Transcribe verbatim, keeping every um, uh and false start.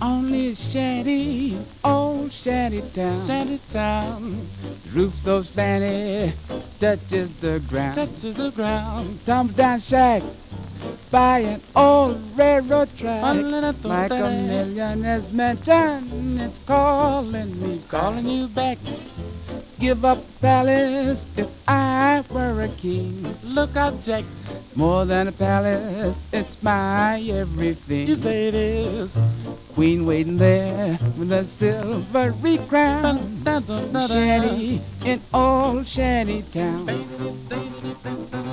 Only shanty, old shanty town. Shanty town The roof so slanty, touches the ground. touches the ground. Tumble down shack by an old railroad track. Like a Like millionaire's mansion, it's calling me. It's calling you back. Give up palace if I were a king. Look out, Jack. More than a palace, it's my everything. You say it is. Queen waiting there with a silvery crown. Dun, dun, dun, dun, dun. Shanty in old shanty town. Dun, dun, dun, dun, dun.